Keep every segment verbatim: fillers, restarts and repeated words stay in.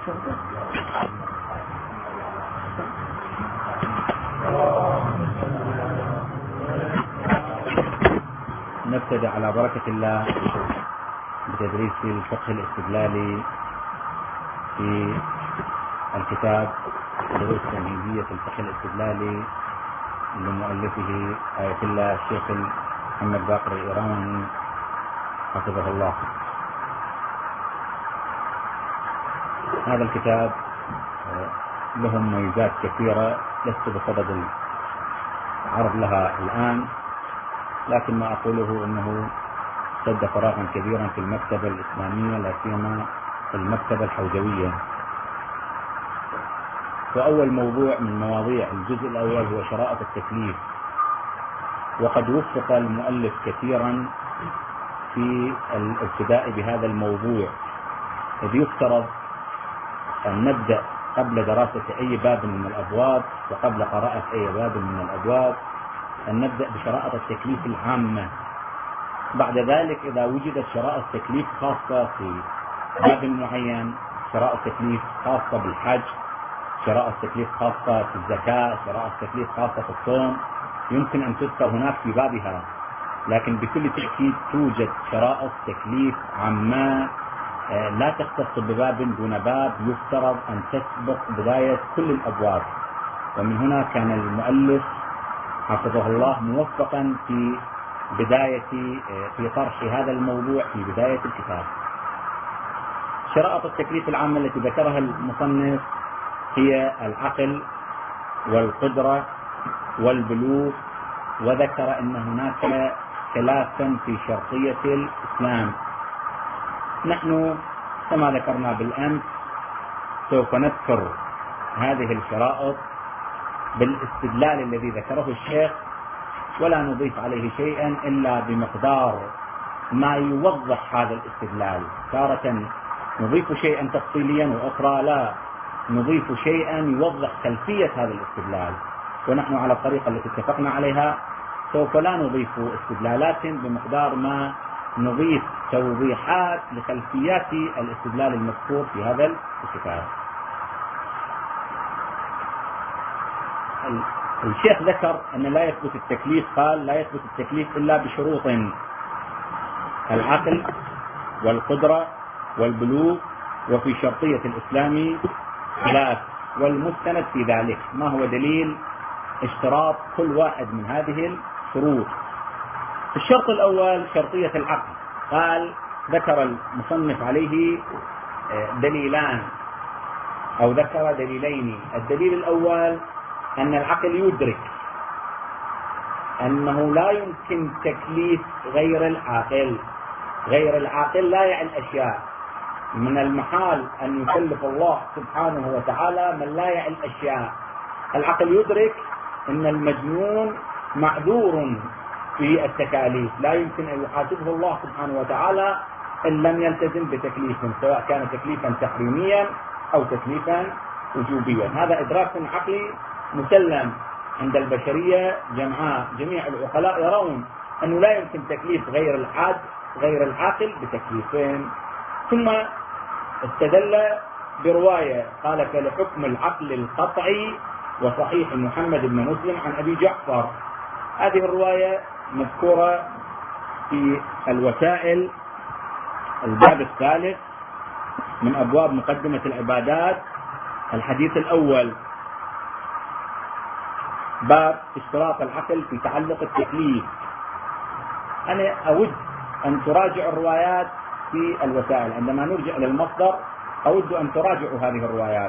نبتدأ على بركة الله بتدريس الفقه الاستدلالي في الكتاب دروس تمهيدية في الفقه الاستدلالي لمؤلفه آية الله الشيخ محمد باقر الإيراني حفظه الله. هذا الكتاب له مميزات كثيرة لست بصدد العرض لها الآن، لكن ما أقوله أنه سد فراغا كبيرا في المكتبة الإسلامية، لا سيما المكتبة الحوزوية. وأول موضوع من مواضيع الجزء الأول هو شرائط التكليف، وقد وفق المؤلف كثيرا في الابتداء بهذا الموضوع، إذ يفترض أن نبدأ قبل دراسة أي باب من الأبواب وقبل قراءة أي باب من الأبواب أن نبدأ بشرائط التكليف العامة. بعد ذلك إذا وجدت شرائط تكليف خاصة في باب معين، شرائط تكليف خاصة بالحج، شرائط تكليف خاصة في الزكاة، شرائط تكليف خاصة في الصوم، يمكن أن تذكر هناك في بابها، لكن بكل تأكيد توجد شرائط تكليف عامة لا تختص بباب دون باب، يفترض أن تسبق بداية كل الأبواب. ومن هنا كان المؤلف حفظه الله موفقا في بداية في طرح هذا الموضوع في بداية الكتاب. شرائط التكليف العامة التي ذكرها المصنف هي العقل والقدرة والبلوغ، وذكر أن هناك خلافا في شرطية الإسلام. نحن كما ذكرنا بالأمس سوف نذكر هذه الشرائط بالاستدلال الذي ذكره الشيخ، ولا نضيف عليه شيئا إلا بمقدار ما يوضح هذا الاستدلال. تارة نضيف شيئا تفصيليا، وأخرى لا نضيف شيئا يوضح خلفية هذا الاستدلال. ونحن على الطريقة التي اتفقنا عليها سوف لا نضيف استدلالات بمقدار ما نضيف توضيحات لخلفيات الاستدلال المذكور في هذا الكتاب. الشيخ ذكر أن لا يثبت التكليف، قال لا يثبت التكليف إلا بشروط: العقل والقدرة والبلوغ، وفي شرطية الإسلام خلاف. والمستند في ذلك ما هو دليل اشتراط كل واحد من هذه الشروط. الشرط الأول شرطية العقل، قال ذكر المصنف عليه دليلان أو ذكر دليلين. الدليل الأول أن العقل يدرك أنه لا يمكن تكليف غير العاقل. غير العاقل لا يعي الأشياء، من المحال أن يكلف الله سبحانه وتعالى من لا يعي الأشياء. العقل يدرك أن المجنون معذور في التكاليف، لا يمكن أن يحاسبه الله سبحانه وتعالى إن لم يلتزم بتكليف، سواء كان تكليفا تحريميا أو تكليفا وجوبيا. هذا إدراك عقلي مسلم عند البشرية جمعاء. جميع العقلاء يرون أنه لا يمكن تكليف غير العاد غير العاقل بتكليفين. ثم استدل برواية قال: فلحكم العقل القطعي وصحيح محمد بن مسلم عن أبي جعفر. هذه الرواية مذكورة في الوسائل الباب الثالث من أبواب مقدمة العبادات، الحديث الأول، باب اشتراط العقل في تعلق التكليف. أنا أود أن تراجع الروايات في الوسائل، عندما نرجع للمصدر أود أن تراجعوا هذه الروايات،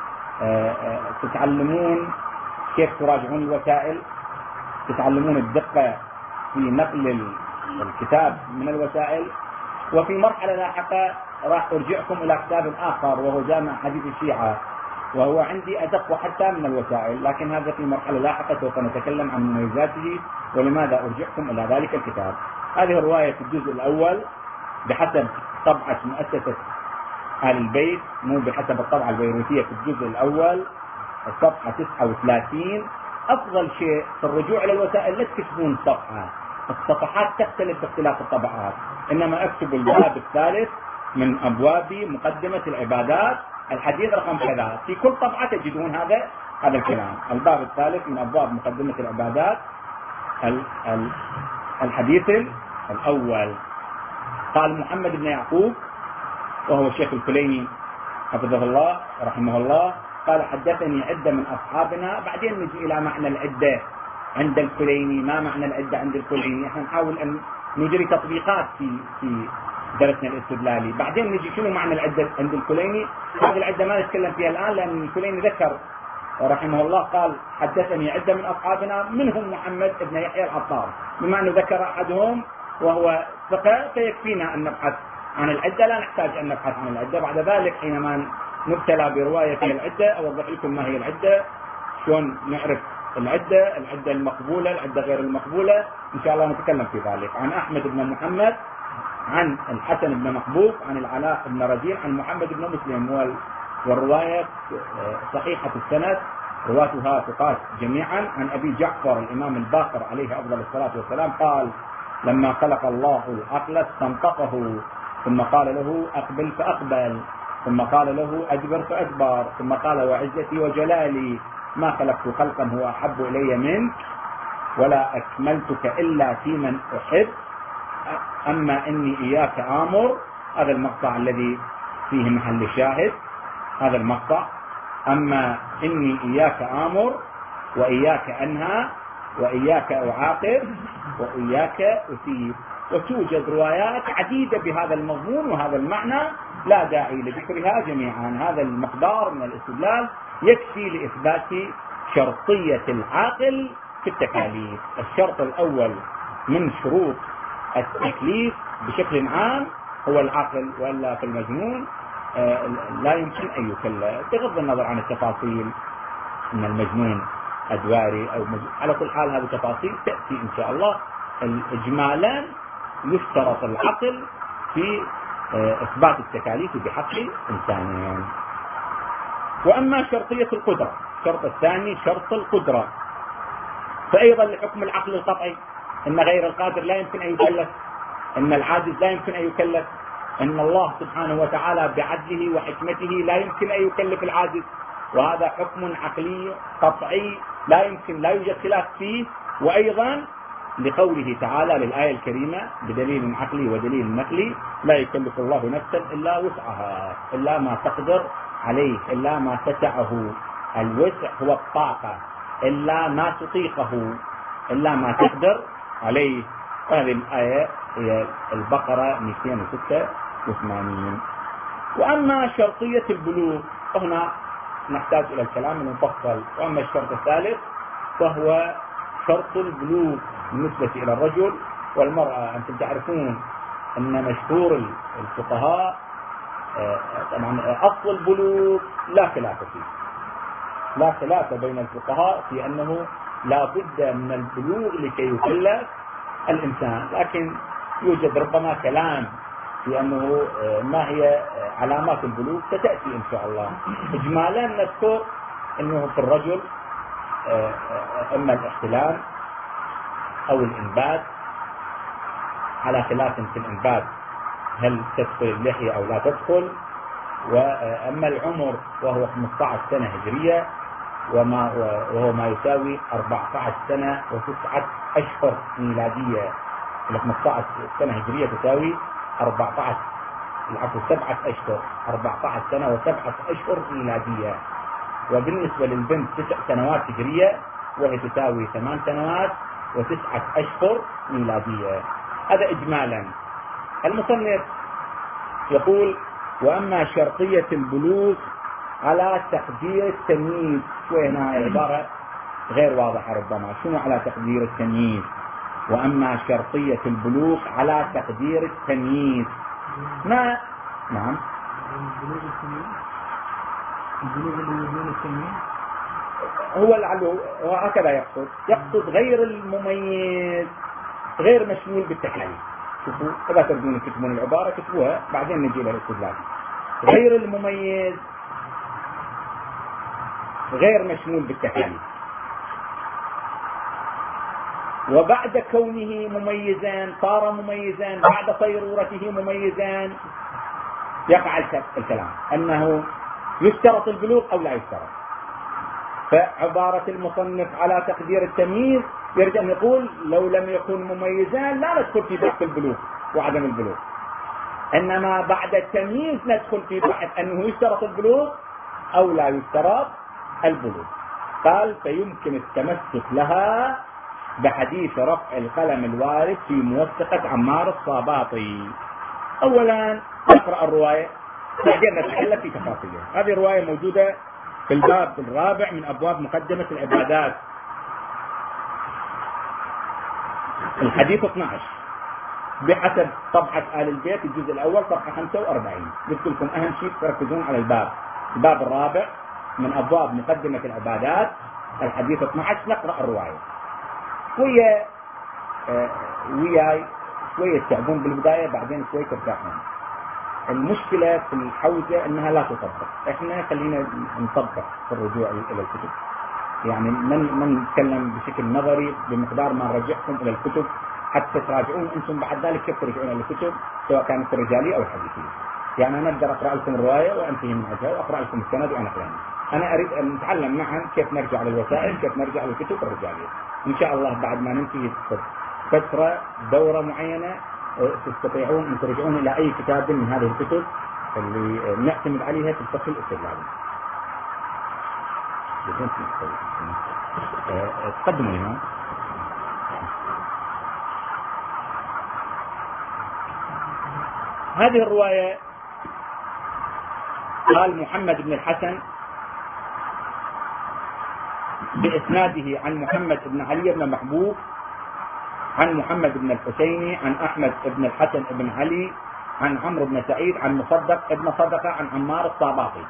تتعلمون كيف تراجعون الوسائل، تتعلمون الدقة في نقل الكتاب من الوسائل. وفي مرحلة لاحقة راح أرجعكم إلى كتاب آخر وهو جامع حديث الشيعة، وهو عندي أدق حتى من الوسائل، لكن هذا في مرحلة لاحقة سوف نتكلم عن مميزاته ولماذا أرجعكم إلى ذلك الكتاب. هذه الرواية في الجزء الأول بحسب طبعة مؤسسة آل البيت، مو بحسب الطبعة البيروتية، في الجزء الأول الصفحة تسعة وثلاثين. أفضل شيء في الرجوع إلى الوسائل لا تكتبون الصفحة، الصفحات تختلف باختلاف الطبعات، إنما اكتبوا الباب الثالث من أبواب مقدمة العبادات، الحديث رقم كذا، في كل طبعة تجدون هذا هذا الكلام. الباب الثالث من أبواب مقدمة العبادات، الحديث الأول. قال محمد بن يعقوب وهو الشيخ الكليني حفظه الله رحمه الله، قال حدثني عدة من أصحابنا. بعدين نجي إلى معنى العدة عند الكليني، ما معنى العدة عند الكليني؟ احنا نحاول أن نجري تطبيقات في في درسنا الاستدلالي. بعدين نجي شنو معنى العدة عند الكليني. هذه العدة ما نتكلم فيها الآن، لأن الكليني ذكر رحمه الله قال حدثني عدة من أصحابنا منهم محمد بن يحيى العطار، بما أنه ذكر أحدهم وهو ثقة فيكفينا أن نبحث عن العدة، لا نحتاج أن نبحث عن العدة. بعد ذلك حينما نبتلى برواية العدة أوضح لكم ما هي العدة، شلون نعرف العدة، العدة المقبولة، العدة غير المقبولة، إن شاء الله نتكلم في ذلك. عن أحمد بن محمد، عن الحسن بن محبوب، عن العلاء بن رزين، عن محمد بن مسلم، والرواية صحيحة السند، رواتها ثقات جميعا. عن أبي جعفر الإمام الباقر عليه أفضل الصلاة والسلام قال لما خلق الله العقل استنطقه، ثم قال له أقبل فأقبل، ثم قال له أدبر فأدبر، ثم قال وعزتي وجلالي ما خلقت خلقا هو أحب إلي منك ولا أكملتك إلا في من أحب، أما إني إياك آمر. هذا المقطع الذي فيه محل الشاهد، هذا المقطع. أما إني إياك آمر وإياك أنهى وإياك أعاقب وإياك أثيب. وتوجد روايات عديدة بهذا المضمون وهذا المعنى، لا داعي لذكرها جميعا. هذا المقدار من الاستدلال يكفي لإثبات شرطية العاقل في التكاليف. الشرط الأول من شروط التكليف بشكل عام هو العقل، وإلا في المجنون لا يمكن أن يكلف، بغض النظر عن التفاصيل أن المجنون أدواري أو مجنون. على كل حال هذه تفاصيل تأتي إن شاء الله. الإجمالا يشترط العقل في إثبات التكاليف بحق إنسانين. وأما شرطية القدرة، الشرط الثاني شرط القدرة، فأيضا لحكم العقل القطعي أن غير القادر لا يمكن أن يكلف، أن العاجز لا يمكن أن يكلف، أن الله سبحانه وتعالى بعدله وحكمته لا يمكن أن يكلف العاجز، وهذا حكم عقلي قطعي لا يمكن، لا يوجد خلاف فيه. وأيضا لقوله تعالى للآية الكريمة بدليل عقلي ودليل نقلي لا يكلف الله نفسا إلا وسعها، إلا ما تقدر عليه، إلا ما تسعه. الوسع هو الطاقة، إلا ما تطيقه، إلا ما تقدر عليه. هذه الآية هي البقرة مئتين وستة وثمانين. وأما شرطية البلوغ هنا نحتاج إلى الكلام المفصل. وأما الشرط الثالث فهو شرط البلوغ بالنسبة إلى الرجل والمرأة. أنتم تعرفون أن مشهور الفقهاء طبعا أصل البلوغ لا خلاف فيه، لا خلاف بين الفقهاء في أنه لا بد من البلوغ لكي يكلف الإنسان، لكن يوجد ربما كلام في أنه ما هي علامات البلوغ ستأتي إن شاء الله. إجمالا نذكر أنه في الرجل إما الاحتلام أو الإنبات، على خلاف في الإنبات هل تدخل اللحية أو لا تدخل. وأما العمر وهو خمسة عشر سنة هجرية وما وهو ما يساوي أربعة عشر سنة وتسعة أشهر ميلادية. خمسة عشر سنة هجرية تساوي أربعة عشر العفو سبعة أشهر، أربعة عشر سنة وسبعة أشهر ميلادية. وبالنسبة للبنت تسع سنوات هجرية وهي تساوي ثمان سنوات وتسعة أشهر ميلادية. هذا إجمالا. المصنف يقول وأما شرطية البلوغ على تقدير التمييز. شوي هنا عبارة غير واضحة ربما. شنو على تقدير التمييز؟ وأما شرطية البلوغ على تقدير التمييز ما نعم البلوغ اللي يبنون التمييز هو لعله هو هكذا يقصد يقصد غير المميز، غير مشمول بالتكاليف. شوفوا إذا تريدون تكتبون العبارة كتبوها بعدين نجي لها الاستدلال. غير المميز غير مشمول بالتكاليف، وبعد كونه مميزا صار مميزا، بعد صيرورته مميزا يقع الكلام أنه يشترط البلوغ أو لا يشترط. فعبارة المصنف على تقدير التمييز يرجع أن يقول لو لم يكن مميزان لا ندخل في بحث البلوغ وعدم البلوغ، إنما بعد التمييز ندخل في بحث أنه يشترط البلوغ أو لا يشترط البلوغ. قال فيمكن التمسك لها بحديث رفع القلم الوارد في موثقة عمار الصاباطي. أولا نقرأ الرواية بعدين نتكلم في تفاصيلها. هذه الرواية موجودة في الباب الرابع من أبواب مقدمة العبادات، الحديث اثني عشر بحسب طبعة آل البيت الجزء الأول صفحة خمسة وأربعين. قلت لكم أهم شيء تركزون على الباب الباب الرابع من أبواب مقدمة العبادات، الحديث اثني عشر. نقرأ الرواية ويا آه وياي شوية تعبون بالبداية بعدين شوية ترتاحون. المشكلة في الحوزة أنها لا تطبق، إحنا خلينا نطبق في الرجوع إلى الكتب، يعني من من نتكلم بشكل نظري بمقدار ما نرجعكم إلى الكتب حتى تراجعون أنتم بعد ذلك كيف ترجعون إلى الكتب سواء كانت الرجالية أو الحديثية. يعني أنا أقدر أقرأ لكم الرواية وأنتهي من وجهها وأقرأ لكم السند وأنا فاهم. أنا أريد أن نتعلم معا كيف نرجع للوسائل، كيف نرجع للكتب الرجالية. إن شاء الله بعد ما ننتهي فترة دورة معينة تستطيعون أن ترجعون إلى أي كتاب من هذه الكتب اللي نعتمد عليها في الفقه الاستدلالي. تقدموا لنا. هذه الرواية قال محمد بن الحسن بإسناده عن محمد بن علي بن محبوب عن محمد بن الحسيني عن أحمد بن الحسن بن علي عن عمرو بن سعيد عن مصدق ابن صدقة عن عمار الصاباطي.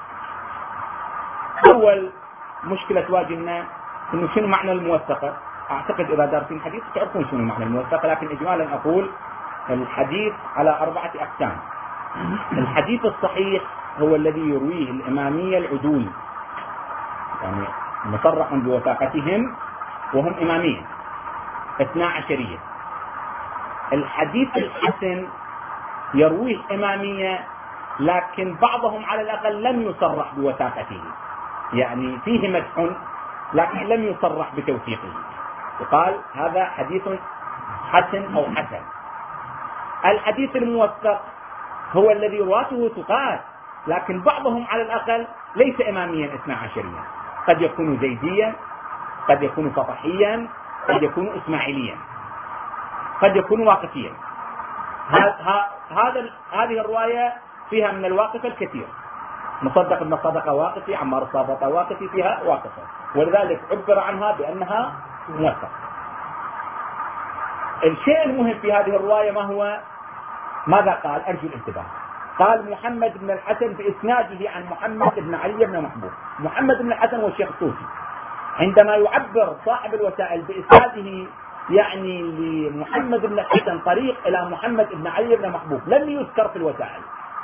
أول مشكلة تواجهنا إنه شنو معنى الموثقة. أعتقد إذا دارسين الحديث تعرفون شنو معنى الموثقة، لكن إجمالا أقول الحديث على أربعة أقسام. الحديث الصحيح هو الذي يرويه الإمامية العدول، يعني مصرح بوثاقتهم وهم إمامية اثنا عشرية. الحديث الحسن يرويه إمامية لكن بعضهم على الأقل لم يصرح بوثاقته، يعني فيه مدح لكن لم يصرح بتوثيقه، وقال هذا حديث حسن أو حسن. الحديث الموثق هو الذي رواته ثقات لكن بعضهم على الأقل ليس إماميا اثنا عشريا، قد يكون زيديا، قد يكون فطحيا، قد يكون إسماعيليا، قد يكون واقفيا. هذا هذه الرواية فيها من الواقف الكثير. مصدق ابن صدقة واقفي، عمار الصابطة واقفي، فيها واقفة، ولذلك عبر عنها بأنها موثقة. الشيء المهم في هذه الرواية ما هو؟ ماذا قال؟ أرجو الانتباه. قال محمد بن الحسن بإسناده عن محمد بن علي بن محبوب. محمد بن الحسن هو الشيخ الطوسي. عندما يعبر صاحب الوسائل بإسناده يعني لمحمد بن الحسن طريق إلى محمد بن علي بن محبوب لم يذكر في الوسائل.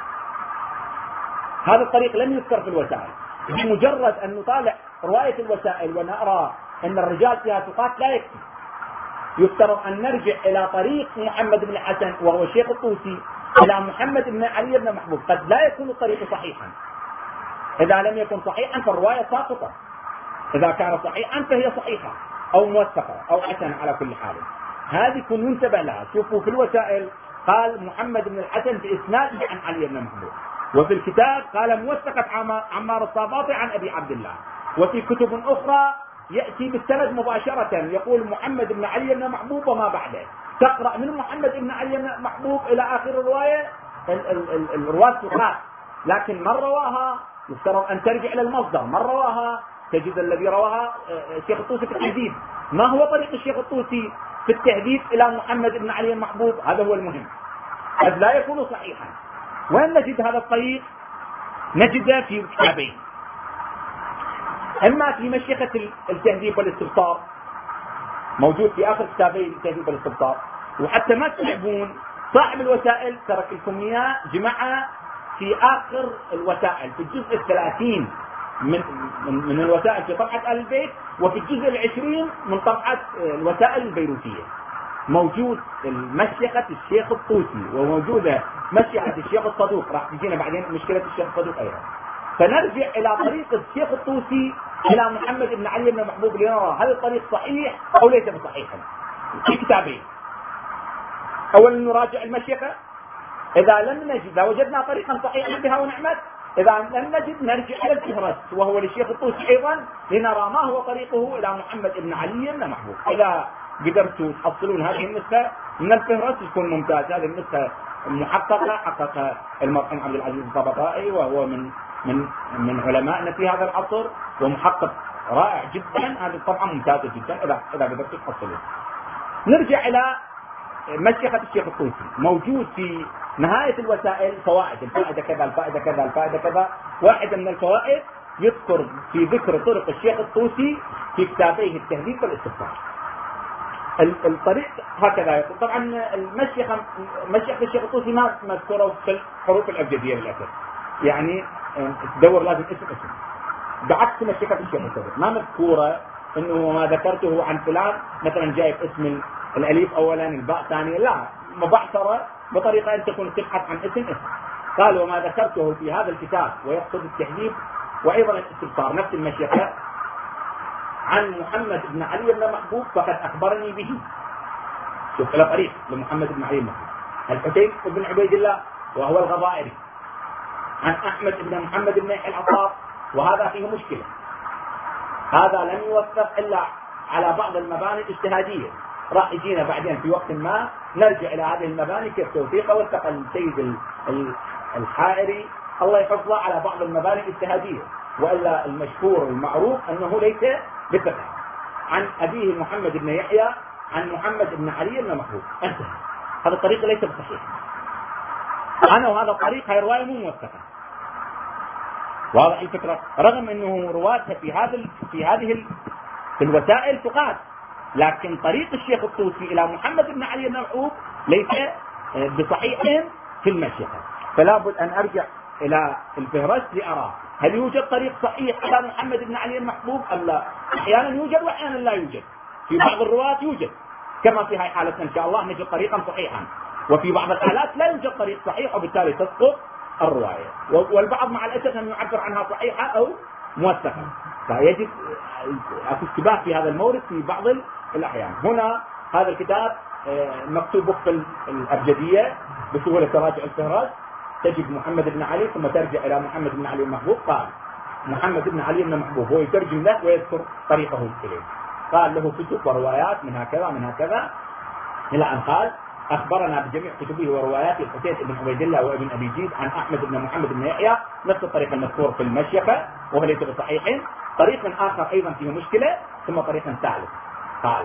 هذا الطريق لم يذكر في الوسائل. بمجرد أن نطالع رواية الوسائل ونرى أن الرجال فيها ثقات لا يكفي، يفترض أن نرجع إلى طريق محمد بن الحسن وهو الشيخ الطوسي إلى محمد بن علي بن محبوب. قد لا يكون الطريق صحيحا، إذا لم يكن صحيحا فالرواية ساقطة، إذا كان صحيحا فهي صحيحة أو موثقة أو حسنة على كل حال. هذه كن ينتبه لها. شوفوا في الوسائل قال محمد بن الحسن بإسناده عن علي بن محبوب، وفي الكتاب قال موثقة عمار الصاباطي عن أبي عبد الله، وفي كتب أخرى يأتي بالسند مباشرة يقول محمد بن علي بن محبوب وما بعده. تقرأ من محمد بن علي بن محبوب إلى آخر الرواية الرواة ثقات، لكن من رواها يفترض أن ترجع إلى المصدر. من رواها تجد الذي رواها الشيخ الطوسي في التهذيب. ما هو طريق الشيخ الطوسي في التهذيب إلى محمد بن علي بن محبوب؟ هذا هو المهم. قد لا يكون صحيحا. وين نجد هذا الطريق؟ نجده في كتابين، إما في مشيخة التهذيب والاستبصار، موجود في آخر كتابين التهذيب والاستبصار، وحتى ما تلعبون صاحب الوسائل ترك لكم إياه جماعة في آخر الوسائل في الجزء الثلاثين من من الوسائل في طبعة آل البيت، وفي الجزء العشرين من طبعة الوسائل البيروتية. موجود مشيخة الشيخ الطوسي وموجودة مشيخة الشيخ الصدوق، راح تجينا بعدين مشكلة الشيخ الصدوق أيضا. فنرجع إلى طريق الشيخ الطوسي إلى محمد بن علي بن محبوب لنرى هل الطريق صحيح أو ليس بصحيحا في كتابين. أولا نراجع المشيخة، إذا لم نجد، إذا وجدنا طريقا صحيحا بها ونعمت، إذا لم نجد نرجع إلى الفهرس وهو للشيخ الطوسي أيضا لنرى ما هو طريقه إلى محمد بن علي بن محبوب. إذا قدرتوا تحصلون هذه النسخة من الفهرس يكون ممتاز. هذه النسخة محققة، حقق المرحوم عبد العزيز الطبطائي وهو من من من علمائنا في هذا العصر ومحقق رائع جدا. هذه طبعا ممتازة جدا إذا إذا قدرتوا تحصلون. نرجع إلى مشيخة الشيخ الطوسي، موجود في نهاية الوسائل فوائد، الفائدة كذا الفائدة كذا الفائدة كذا. واحدة من الفوائد يذكر في ذكر طرق الشيخ الطوسي في كتابيه التهذيب والاستفسار. الطريق هكذا يقول. طبعا المشيخة مشيخة الشيخ الطوسي ما مذكورة في الحروف الأبجدية للأسف، يعني تدور لازم اسم اسم، بعكس مشيخة الشيخ الصدوق ما مذكورة انه ما ذكرته عن فلان مثلا جايب اسم الاليف اولا الباء ثانيا، لا، مبعثرة بطريقة ان تكون تبحث عن اسم اسم. قال وما ذكرته في هذا الكتاب ويقصد التهذيب وايضا الاستبصار نفس المشيخة عن محمد بن علي بن محبوب فقد اخبرني به. شوف الى طريق لمحمد بن علي بن محبوب. الحسين بن عبيد الله وهو الغضائري عن احمد بن محمد بن يحيى العطار، وهذا فيه مشكلة. هذا لم يوثق الا على بعض المباني الاجتهادية، راح يجينا بعدين في وقت ما نرجع الى هذه المباني كيف توثيقها. وثق السيد الحائري الله يحفظه على بعض المباني الاجتهادية، والا المشهور المعروف انه ليس بثقة. عن ابيه محمد بن يحيى عن محمد بن علي بن محبوب، انتهى. هذا الطريق ليس بصحيح. انا وهذا الطريق هي رواية مو موثقة. واضح الفكرة؟ رغم انه رواتها في هذا في هذه في الوسائل ثقات، لكن طريق الشيخ الطوسي الى محمد بن علي بن محبوب ليس بصحيح في المشيخة. فلا بد ان ارجع الى الفهرس لارى هل يوجد طريق صحيح الى محمد بن علي بن محبوب ام لا. احيانا يوجد واحيانا لا يوجد. في بعض الرواة يوجد، كما في هاي حالتنا ان شاء الله نجد طريقا صحيحا، وفي بعض الحالات لا يوجد طريق صحيح وبالتالي تسقط الرواية، والبعض مع الأسف أن يعبر عنها صحيحة أو موثقة. فيجب اشتباه في هذا المورد في بعض الأحيان. هنا هذا الكتاب مكتوب في الأبجدية بسهولة تراجع الفهرس، تجد محمد بن علي ثم ترجع إلى محمد بن علي المحبوب. قال محمد بن علي بن محبوب هو يترجم له ويذكر طريقه إليه. قال له كتب وروايات من هكذا من هكذا إلى أن قال أخبرنا بجميع كتبه ورواياته الحسين بن عبيد الله وابن أبي جيد عن أحمد بن محمد بن يحيى، نفس الطريق المذكور في المشيخة وهو ليس بصحيح. طريق آخر أيضا فيه مشكلة، ثم طريق ثالث. قال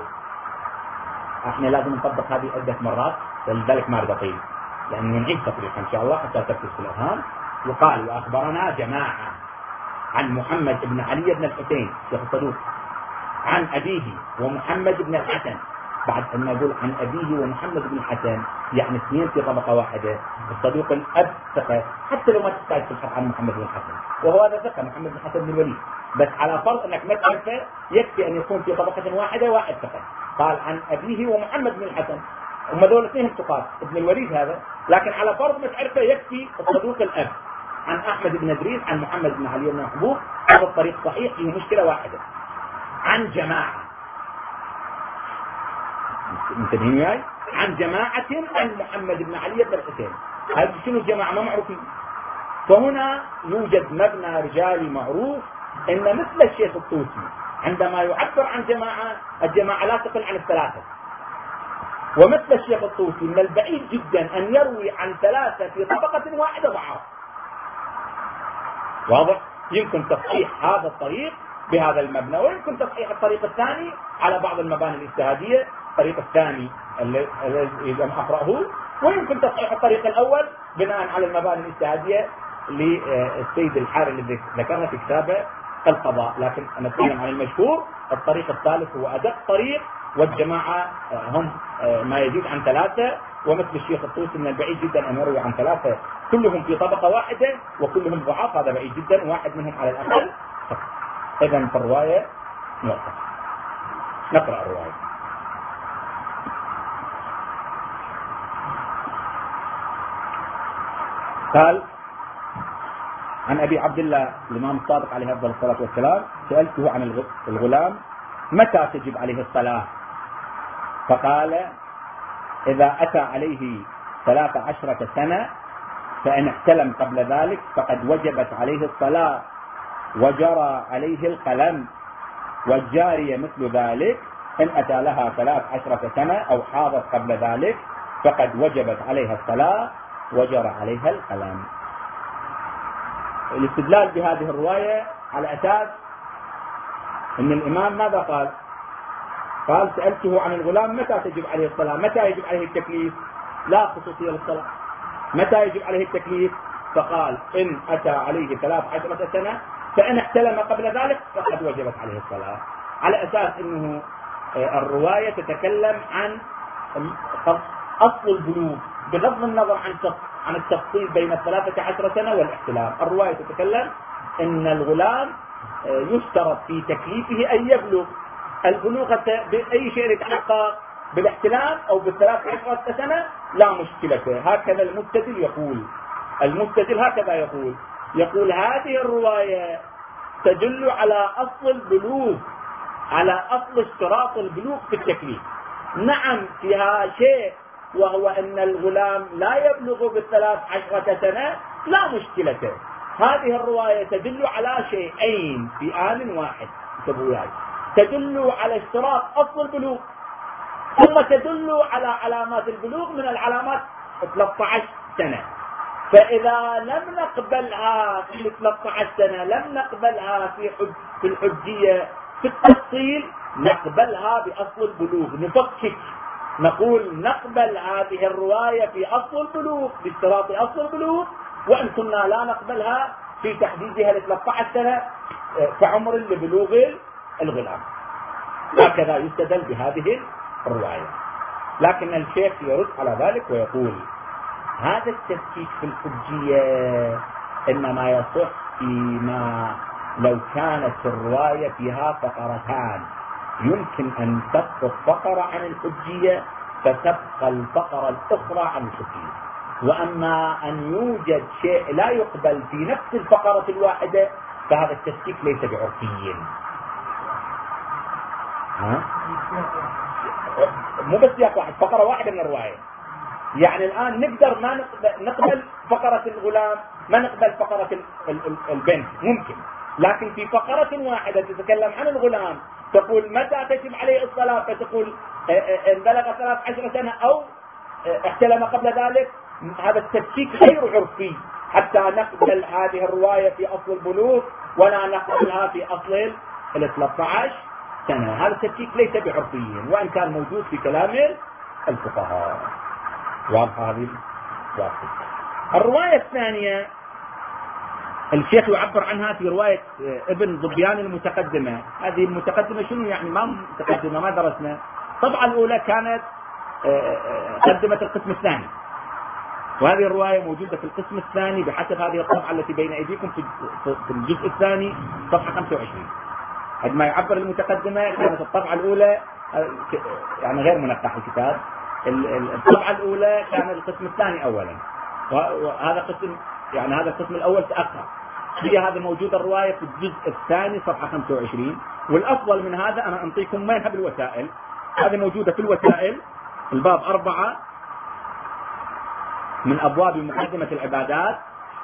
احنا لازم نطبق هذه عدة مرات لذلك ما أريد أطيل، لأنه نعيد تطبيقها إن شاء الله حتى تركز في الأذهان. وقال وأخبرنا جماعة عن محمد بن علي بن الحسين الشيخ الصدوق عن أبيه ومحمد بن الحسن. بعد أن نقول عن أبيه ومحمد بن الحسن يعني اثنين في طبقة واحدة. الصدوق الأب ثقة حتى لو ما تحتاج تبحث عن محمد بن الحسن، وهو هذا ثقة محمد بن الحسن بن الوليد، بس على فرض أنك ما تعرفه يكفي أن يكون في طبقة واحدة واحد ثقة. قال عن أبيه ومحمد بن الحسن، هم ذول اثنين ثقات ابن الوليد هذا، لكن على فرض ما تعرفه يكفي الصدوق الأب عن أحمد بن إدريس عن محمد بن علي بن محبوب. هذا الطريق صحيح فيه مشكلة واحدة. عن جماعة انتبهين وياي، عن جماعة عن محمد بن علي بن الحسين. هذه شنو الجماعة؟ ما معروفين. فهنا يوجد مبنى رجالي معروف ان مثل الشيخ الطوسي عندما يعبر عن جماعة، الجماعة لا تقل عن الثلاثة، ومثل الشيخ الطوسي من البعيد جدا ان يروي عن ثلاثة في طبقة واحدة ضعاف. واضح؟ يمكن تصحيح هذا الطريق بهذا المبنى، ويمكن تصحيح الطريق الثاني على بعض المباني الاجتهادية، الطريق الثاني الذي لم أقرأه، ويمكن تصحيح الطريق الأول بناء على المباني الاجتهادية للسيد الحاري الذي ذكرنا في كتابه القضاء. لكن أنا أتكلم عن المشهور. الطريق الثالث هو أدق طريق، والجماعة هم ما يزيد عن ثلاثة، ومثل الشيخ الطوسي من البعيد جدا أن يروي عن ثلاثة كلهم في طبقة واحدة وكلهم ضعاف، هذا بعيد جدا، واحد منهم على الأقل. إذن في الرواية نوقف نقرأ الرواية. قال عن أبي عبد الله الإمام الصادق عليه أفضل الصلاة والسلام: سألته عن الغلام متى تجب عليه الصلاة؟ فقال: إذا أتى عليه ثلاث عشرة سنة فإن احتلم قبل ذلك فقد وجبت عليه الصلاة وجرى عليه القلم، والجارية مثل ذلك إن أتى لها ثلاث عشرة سنة أو حاضت قبل ذلك فقد وجبت عليها الصلاة وجرى عليها القلم. الاستدلال بهذه الرواية على أساس أن الإمام ماذا قال؟ قال: سألته عن الغلام متى تجب عليه الصلاة، متى يجب عليه التكليف؟ لا خصوصية للصلاة. متى يجب عليه التكليف؟ فقال: إن أتى عليه ثلاث عشرة سنة فإن احتلم قبل ذلك فقد وجبت عليه الصلاة، على أساس أنه الرواية تتكلم عن أصل البلوغ بغض النظر عن عن التفصيل بين الثلاثة عشر سنة والاحتلام. الرواية تتكلم أن الغلام يشترط في تكليفه أن يبلغ. البلوغ بأي شيء يتحقق بالاحتلام أو بالثلاث عشرة سنة لا مشكلة. هكذا المستدل يقول. المستدل هكذا يقول يقول هذه الرواية تدل على أصل البلوغ، على أصل اشتراط البلوغ في التكليف. نعم فيها شيء وهو أن الغلام لا يبلغ بالثلاث عشرة سنة، لا مشكلة. هذه الرواية تدل على شيئين في آن واحد، تدل على اشتراط أصل البلوغ، ثم تدل على علامات البلوغ من العلامات ثلاثة عشر سنة. فإذا لم نقبلها في ثلاثة عشر سنة، لم نقبلها في حج في الحجية في التفصيل، نقبلها بأصل البلوغ، نفكك نقول نقبل هذه الرواية في أصل البلوغ باشتراط أصل البلوغ، وإن كنا لا نقبلها في تحديدها ل ثلاثة عشر سنة كعمر لبلوغ الغلام. هكذا يستدل بهذه الرواية. لكن الشيخ يرد على ذلك ويقول: هذا التفكيك في الحجية إنما يصح فيما لو كانت الرواية فيها فقرتان، يمكن أن تسقط فقرة عن الحجية فتبقى الفقرة الأخرى عن الحجية. وأما أن يوجد شيء لا يقبل في نفس الفقرة الواحدة فهذا التفكيك ليس بعرفي. ها؟ مو بس سياق واحد، فقرة واحدة من الرواية. يعني الآن نقدر ما نقبل, نقبل فقرة الغلام، ما نقبل فقرة البنت، ممكن. لكن في فقرة واحدة تتكلم عن الغلام تقول متى تجب عليه الصلاة، فتقول إن بلغ ثلاث عشر سنة أو احتلم قبل ذلك، هذا التفكيك غير عرفي حتى نقبل هذه الرواية في أصل البلوغ ولا نقبلها في أصل ثلاثة عشر سنة. هذا التفكيك ليس بعرفي وإن كان موجود في كلام الفقهاء. واضحة هذه واضحة. الرواية الثانية الشيخ يعبر عنها في رواية ابن ضبيان المتقدمة. هذه المتقدمة شنو يعني؟ ما متقدمة، ما درسنا. الطبعة الأولى كانت قدمت القسم الثاني، وهذه الرواية موجودة في القسم الثاني بحسب هذه الطبعة التي بين أيديكم في الجزء الثاني صفحة خمسة وعشرين. عندما يعبر المتقدمة كانت الطبعة الأولى يعني غير منقح الكتاب. الطبعة الأولى كان القسم الثاني أولا، وهذا قسم يعني هذا القسم الأول تأخر. هي هذا موجودة الرواية في الجزء الثاني صفحة خمسة وعشرين. والأفضل من هذا أنا أنطيكم منها بالوسائل. هذه موجودة في الوسائل الباب أربعة من أبواب مقدمة العبادات.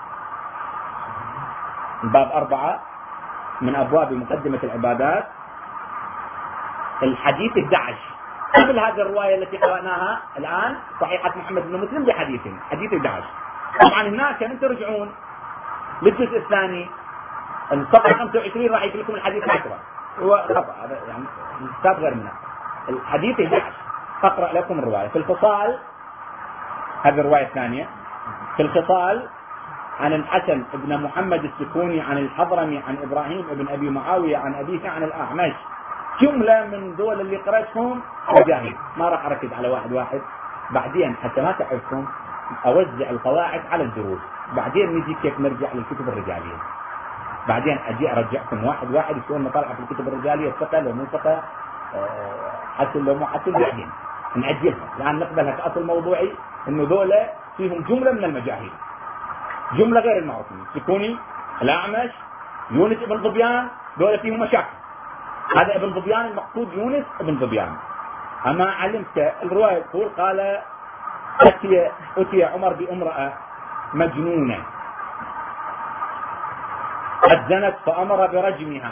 الباب أربعة من أبواب مقدمة العبادات، الحديث أحد عشر قبل هذه الرواية التي قرأناها الآن صحيحة محمد بن مسلم بحديث حديث أحد عشر. طبعا هناك من ترجعون للجزء الثاني الصفحة خمسة وعشرين راح يجي لكم الحديث عشرة. هو خطأ هذا يعني الكتاب غير مناسب. الحديث أحد عشر أقرأ لكم الرواية في الخصال. هذه الرواية الثانية في الخصال عن الحسن بن محمد السكوني عن الحضرمي عن إبراهيم بن أبي معاوية عن أبيه عن الأعمش. جملة من دول اللي قرأتهم مجاهد، ما راح أركز على واحد واحد. بعدين حتى ما تعرفكم أوزع القواعد على الدروس، بعدين نجي كيف نرجع للكتب الرجالية. بعدين أجي أرجعكم واحد واحد يسوون مطالعة في الكتب الرجالية، ثقة لو مو ثقة، حسن لو مو حسن، بعدين نعجلها لأن نقبلها كأصل موضوعي إنه دولة فيهم جملة من المجاهيل. جملة غير المعروفين، السكوني، الأعمش، يونس ابن ظبيان، دول فيهم مشاكل. هذا ابن ظبيان المقصود يونس ابن ظبيان. أما علمت الرواية تقول قال أتي, أتي عمر بامرأة مجنونة قد زنت فأمر برجمها،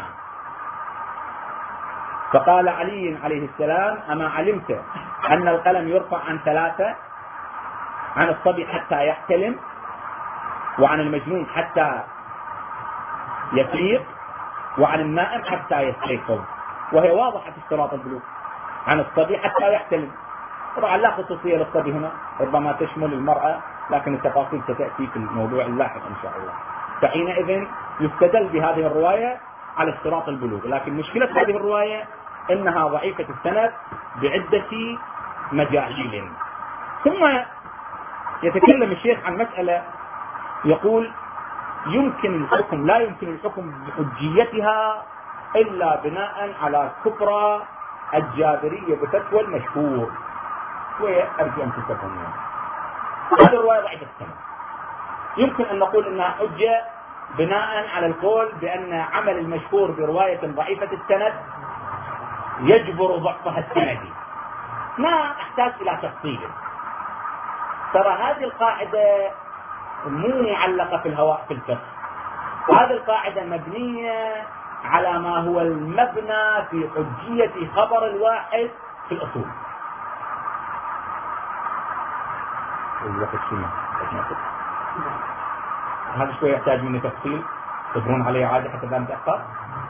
فقال علي عليه السلام أما علمت أن القلم يرفع عن ثلاثة، عن الصبي حتى يحتلم، وعن المجنون حتى يفيق، وعن النائم حتى يستيقظ. وهي واضحة في اشتراط البلوغ، عن الصبي حتى يحتلم. طبعا لا خصوصية للصبي هنا، ربما تشمل المرأة، لكن التفاصيل ستأتي في الموضوع اللاحق إن شاء الله. فحينئذ يستدل بهذه الرواية على اشتراط البلوغ، لكن مشكلة هذه الرواية إنها ضعيفة السند بعدة مجاهيل. ثم يتكلم الشيخ عن مسألة يقول يمكن الحكم لا يمكن الحكم بحجيتها إلا بناء على كبرى الجابرية بفتوى المشهور، وأرجو أن تفهمون هذه الرواية ضعيفة السند. يمكن أن نقول أنها حجة بناء على القول بأن عمل المشهور برواية ضعيفة السند يجبر ضعفها السندي. ما أحتاج إلى تفصيل. ترى هذه القاعدة مو معلقة في الهواء في الفقه، هذه القاعدة مبنية على ما هو المبنى في حجية خبر الواحد في الأصول. هذا شوي يحتاج مني تفصيل، تدرون علي عادة حتى لا نتأخر؟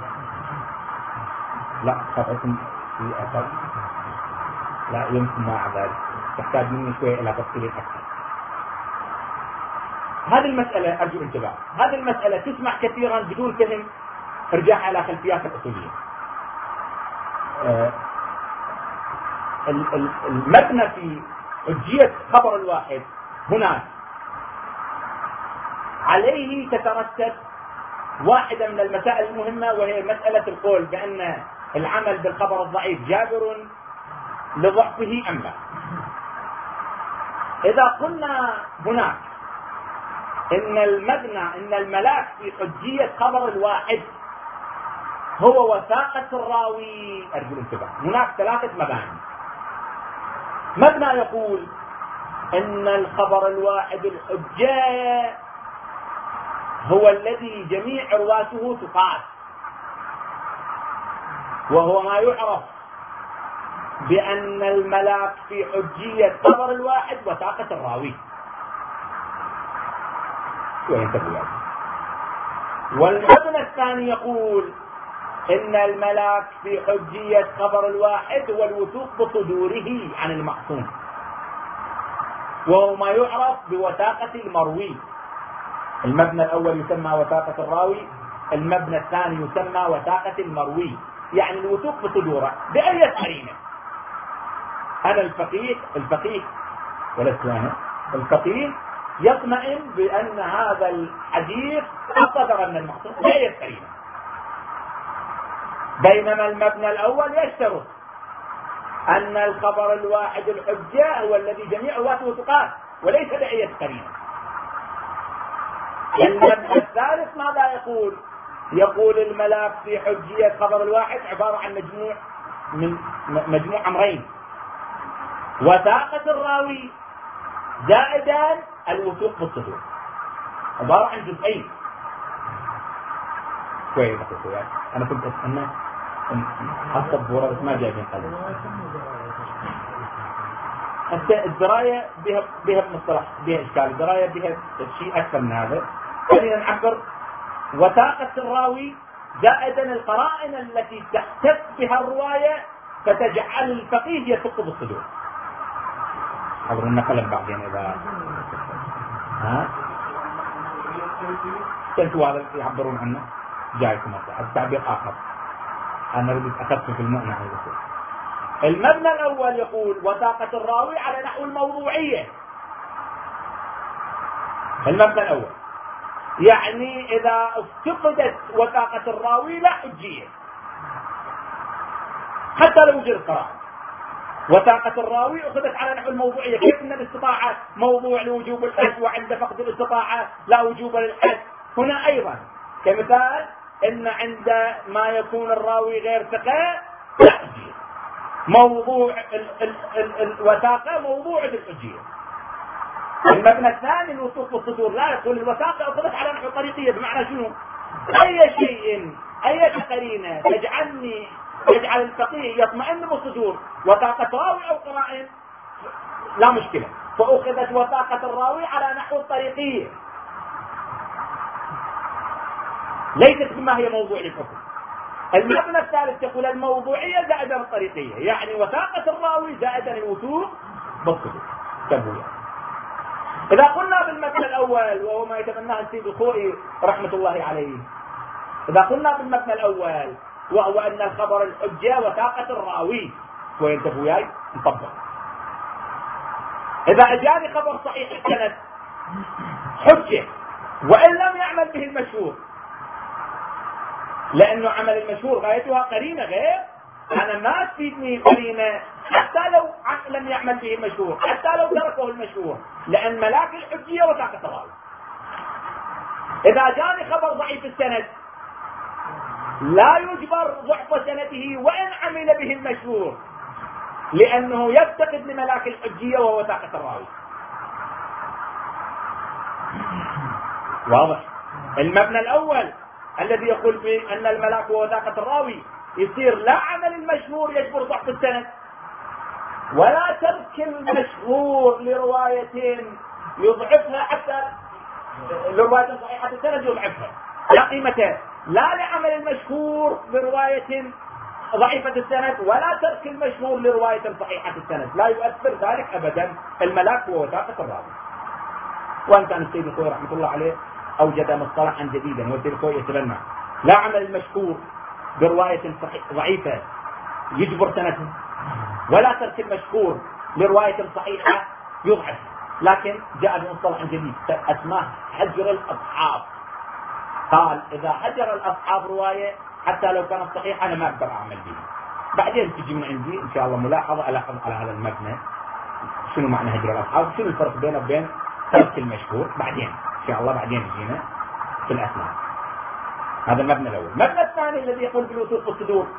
لا خطأكم في أخر، لا يمكن مع ذلك تحتاج مني شوي إلى تفصيل أكثر. هذه المسألة أرجو انتباه، هذه المسألة تسمع كثيرا بدون فهم ارجع على خلفيات الأصولية. آه المبنى في حجية خبر الواحد هناك عليه تترتب واحدة من المسائل المهمة، وهي مسألة القول بأن العمل بالخبر الضعيف جابر لضعفه أم لا. إذا قلنا هناك إن المبنى إن الملاك في حجية خبر الواحد هو وثاقة الراوي، أرجو الانتباه، هناك ثلاثة مباني. مبنى يقول إن الخبر الواحد الحجة هو الذي جميع رواته ثقات، وهو ما يعرف بأن الملاك في حجية خبر الواحد وثاقة الراوي. والمبنى الثاني يقول إن الملاك في حجية خبر الواحد هو الوثوق بصدوره عن المعصوم، وهو ما يعرف بوثاقة المروي. المبنى الأول يسمى وثاقة الراوي، المبنى الثاني يسمى وثاقة المروي، يعني الوثوق بصدوره بأي قرينة. أنا الفقيه الفقيه ولست أنا الفقيه يطمئن بأن هذا الحديث صدر من المعصوم بأي قرينة، بينما المبنى الأول يشترط أن الخبر الواحد الحجة هو الذي جميع رواته ثقات وليس بأي قرينة. المبنى الثالث ماذا يقول؟ يقول الملاك في حجية خبر الواحد عبارة عن مجموع من مجموع أمرين، وثاقة الراوي زائدا الوثوق بالصدور، عبارة عن جزئين. كويس أخويا، أنا كنت أتمنى حتى الظهور بس ما جايبين قلم. حتى الدراية بها بها مصطلح بها إشكال، الدراية بها شيء أكثر من هذا. خلينا نعبر وثاقة الراوي زائدا القرائن التي تحتف بها الرواية فتجعل الفقيه يثق بالصدور. حضرنا قلم بعدين إذا ها كنتوا هذا يعبرون عنه جايكم التعبير آخر. أنا بدي أخذت في المعنى هذا. المبنى الأول يقول وثاقة الراوي على نحو الموضوعية. المبنى الأول يعني إذا افتقدت وثاقة الراوي لا حجية حتى لو وجد قرائن. وثاقة الراوي أخذت على نحو الموضوعية. كيف أن الاستطاعة موضوع لوجوب الحد وعند فقد الاستطاعة لا وجوب للحد؟ هنا أيضا كمثال أن عند ما يكون الراوي غير ثقة موضوع الوثاقة موضوع للحجية. المبنى الثاني الوثوق بالصدور لا يقول الوثاقة أخذت على نحو الطريقية. بمعنى شنو؟ أي شيء أي قرينة تجعلني تجعل الفقيه يطمئن بالصدور وثاقة راوي أو قرائن لا مشكلة، فأخذت وثاقة الراوي على نحو الطريقية ليست بما هي موضوع للحكم. المبنى الثالث يقول الموضوعية زائدة الطريقية، يعني وثاقة الراوي زائدة الوثوق بالصدور. تبويا. إذا قلنا بالمبنى الأول وهو ما يتبناه السيد الخوئي رحمة الله عليه، إذا قلنا بالمبنى الأول وهو أن الخبر الحجة وثاقة الراوي وينتبه وياي نطبق. إذا أجاني خبر صحيح السند حجة وإن لم يعمل به المشهور، لأنه عمل المشهور غايتها قرينة غير، أنا ما تفيدني قرينة حتى لو لم يعمل به المشهور، حتى لو تركه المشهور، لأن ملاك الحجية وثاقة الراوي. إذا جاني خبر ضعيف السند لا يجبر ضعف سنده وإن عمل به المشهور، لأنه يفتقد لملاك الحجية وهو وثاقة الراوي. واضح؟ المبنى الأول الذي يقول بأن الملاك هو وثاقة الراوي يصير لا عمل المشهور يجبر ضعف السند ولا ترك المشهور لرواية يضعفها حتى لرواية صحيحة السند يضعفها لا قيمتها، لا لعمل المشهور برواية ضعيفة السند ولا ترك المشهور لرواية صحيحة السند، لا يؤثر ذلك أبدا. الملاك هو وثاقة الراوي. وأن كان السيد الخوئي رحمة الله عليه أوجد مصطلحا جديدا، والسيد الخوئي يتبنى لا عمل المشهور برواية ضعيفة يجبر سنده ولا ترك المشهور لرواية صحيحة يضعف، لكن جاء بمصطلح جديد اسمه حجر الأصحاب. قال إذا حجر الأصحاب رواية حتى لو كانت صحيحة أنا ما أقدر أعمل بها. بعدين تجي من عندي إن شاء الله ملاحظة ألاحظ على هذا المبنى شنو معنى هجر الأصحاب، شنو الفرق بينه وبين ترك المشهور، بعدين إن شاء الله بعدين يجينا في الأسماء. هذا المبنى الأول. المبنى الثاني الذي يقول بالوثوق بالصدور،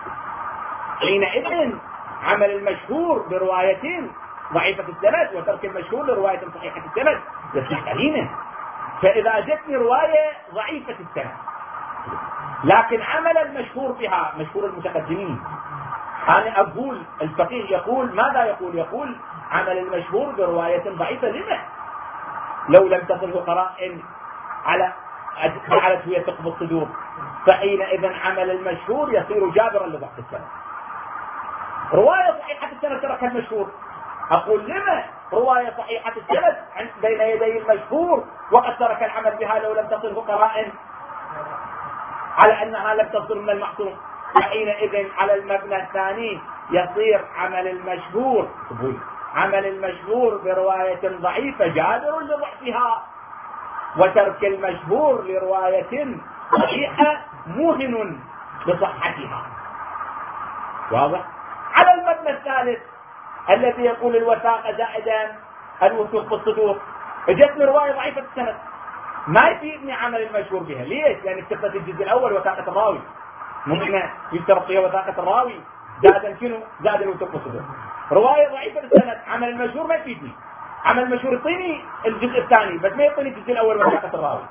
حينئذ عمل المشهور برواية ضعيفة السند وترك المشهور لرواية صحيحة السند يصير قرينة. فإذا أجتني رواية ضعيفة السند لكن عمل المشهور بها مشهور المتقدمين، أنا أقول الفقيه يقول ماذا يقول؟ يقول عمل المشهور برواية ضعيفة لما؟ لو لم تصله قرائن على جعلته يثق بالصدور، فحينئذ عمل المشهور يصير جابرا لضعف السند. رواية صحيحة السند ترك المشهور، أقول لما رواية صحيحة السند بين يدي المشهور وقد ترك العمل بها لو لم تصله قرائن على أنها لم تصدر من المعصوم. فحينئذ على المبنى الثاني يصير عمل المشهور عمل المشهور برواية ضعيفة جابر لضعفها، وترك المشهور لرواية صحيحة موهن لصحتها. واضح؟ على المبنى الثالث الذي يقول الوثاقة زائدا الوثوق بالصدور، اجتني رواية ضعيفة السند ما يفيدني عمل المشهور بها. ليش؟ لأن استفدت الجزء الأول وثاقة الراوي، ممكن يشترط فيها وثاقة الراوي زائدا شنو؟ زائد الوثوق بالصدور. رواية ضعيفة السند عمل المشهور ما يفيدني، عمل المشهور يعطيني الجزء الثاني بس ما يعطيني الجزء الأول وثاقة الراوي.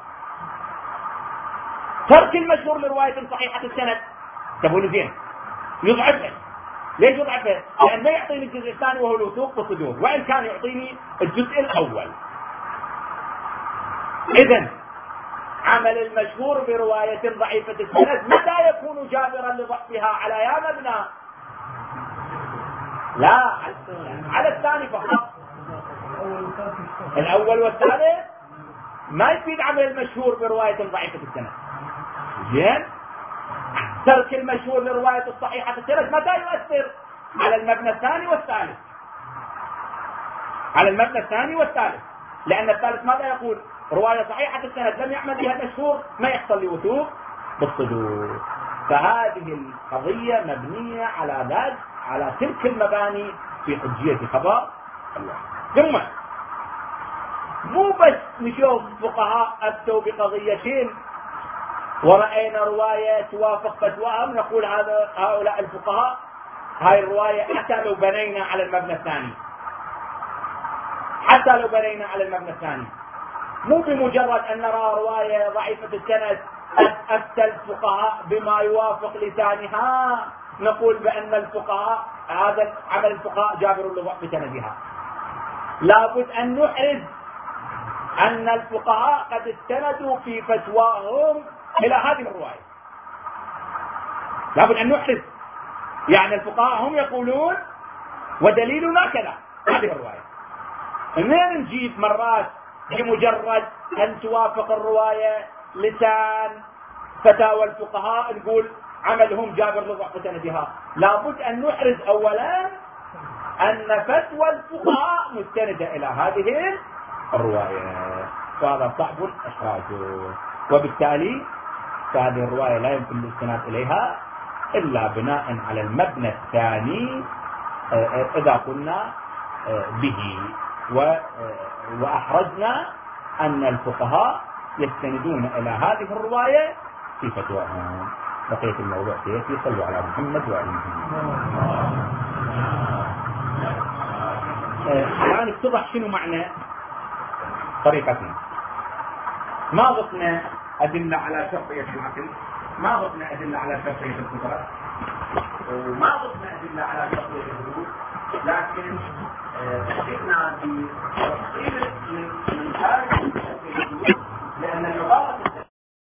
ترك المشهور لرواية صحيحة السند تقول زين يضعفها. ليش يضعفها؟ لأن ما يعطيني الجزء الثاني وهو الوثوق بالصدور، وإن كان يعطيني الجزء الأول. إذن عمل المشهور برواية ضعيفة السند متى يكون جابرا لضعفها؟ على يا مبنى؟ لا، على الثاني فقط. الأول والثالث ما يفيد عمل المشهور برواية ضعيفة السند. زين؟ ترك المشهور لرواية الصحيحة السند متى يؤثر؟ على المبنى الثاني والثالث. على المبنى الثاني والثالث، لأن الثالث ماذا يقول؟ رواية صحيحة السند لم يعمل بها المشهور ما يحصل لي وثوق بالصدور. فهذه القضية مبنية على ذلك على تلك المباني في حجية خبر الله. ثم مو بس نشوف فقهاء أفتوا بقضيتين ورأينا رواية توافق فتواهم نقول هذا هؤلاء الفقهاء هاي الرواية حتى لو بنينا على المبنى الثاني، حتى لو بنينا على المبنى الثاني مو بمجرد أن نرى رواية ضعيفة السند أفتى الفقهاء بما يوافق لسانها نقول بأن الفقهاء هذا عمل الفقهاء جابر لضعف سندها. لابد أن نحرز أن الفقهاء قد استندوا في فتواهم إلى هذه الرواية، لابد أن نحرز، يعني الفقهاء هم يقولون ودليلنا كذا هذه الرواية. منين نجيب مرات بمجرد أن توافق الرواية لسان فتاوى الفقهاء نقول عملهم جابر لضعف سندها؟ لابد أن نحرز أولا أن فتوى الفقهاء مستندة إلى هذه الرواية، وهذا صعب إخراجه، وبالتالي فهذه الرواية لا يمكن الاستناد إليها إلا بناء على المبنى الثاني إذا قلنا به وأحرزنا أن الفقهاء يستندون إلى هذه الرواية في فتواهم. بقية الموضوع سيأتي. صلوا على محمد وعلى محمد. الآن اتضح شنو معنى طريقتنا. ما ضفنا أدلة على شرطية العقل، ما ضفنا أدلة على شرطية القدرة، وما ضفنا أدلة على شرطية الحدود، لكن جئنا بتفصيل من هذه